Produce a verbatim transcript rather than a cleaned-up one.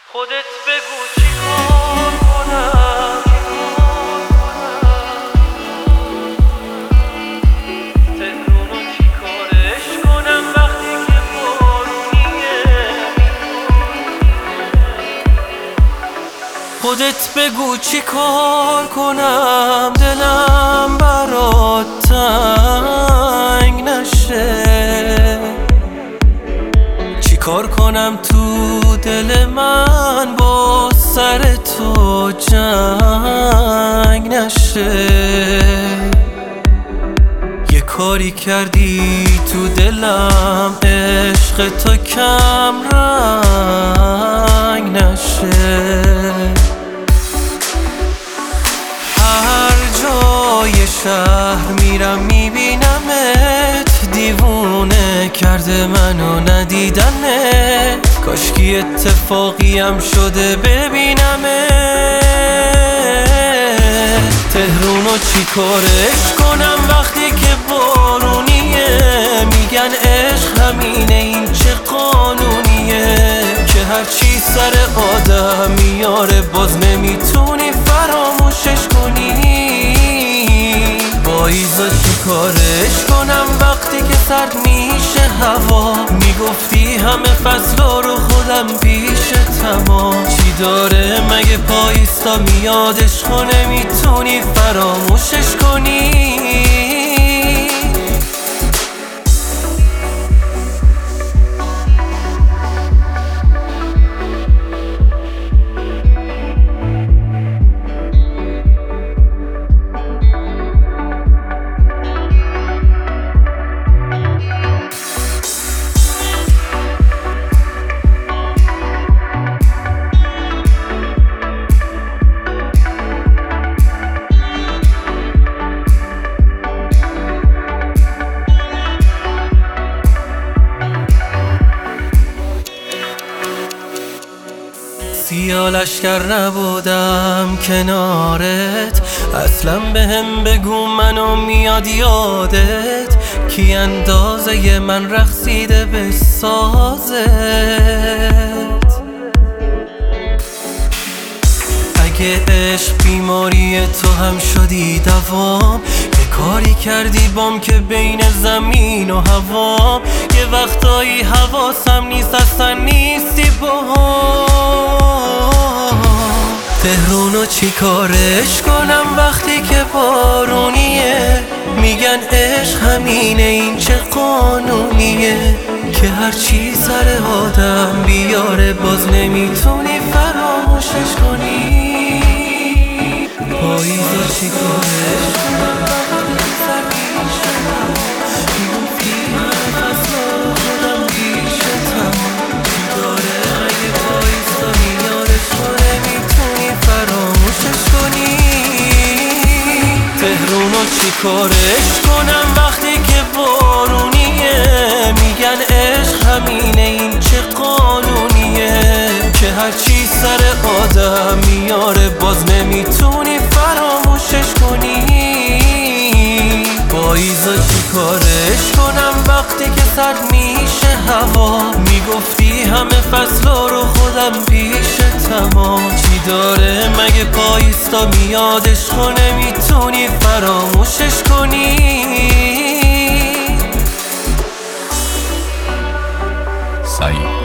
خودت بگو چی کار کنم، تهرونو چی کارش کنم وقتی که بارونیه. خودت بگو چی کار کنم دلم برات تنگ نشه، چی کار کنم تو دل من با سر تو جنگ نشه. یه کاری کردی تو دلم عشق تو کم رنگ نشه. هر جای شهر میرم میبینمت، دیوونه کرده منو ندیدنت. کاشکی اتفاقی هم شده ببینمت. تهرونو چی کارش کنم وقتی که بارونیه، میگن عشق همینه این چه قانونیه، که هرچی سر آدم میاره باز نمیتونی فراموشش کنی. با ایزا چی کارش کنم وقتی که سرد میشه هوا، میگفتی همه فصلا رو خودم پیش تمام. چی داره مگه پایستا میادش کنه میتونی فراموشش کنی. سیاه لشکر نبودم کنارت، اصلا بهم بگو منو میاد یادت، کی اندازه من رقصیده به سازت. اگه عشق بیماری تو هم شدی دوام، یه کاری کردی بام که بین زمین و هوام. یه وقتایی حواسم نیست اصلا نیستی باهام. تهرونو چی کارش کنم وقتی که بارونیه، میگن عشق همینه این چه قانونیه، که هرچی سر آدم بیاره باز نمیتونی فراموشش کنی. پاییزا چی کارش کنم وقتی سر میشه میگفتی همه فصلا رو خودم پیش تمام. چی داره اگه پاییزا میارش کنه میتونی فراموشش کنی. تهرونو چی کارش کنم وقتی که بارونیه، میگن عشق همینه این چه قانونیه، که هرچی سر آدم میاره باز نمیتونی فراموشش کنی. با ایزا چی کارش کنم وقتی که سرد میشه هوا، میگفتی همه فصلا رو خودم پیش تمام. چی داره مگه پایستا میادش کنه میتونی فراموشش کنی. سعید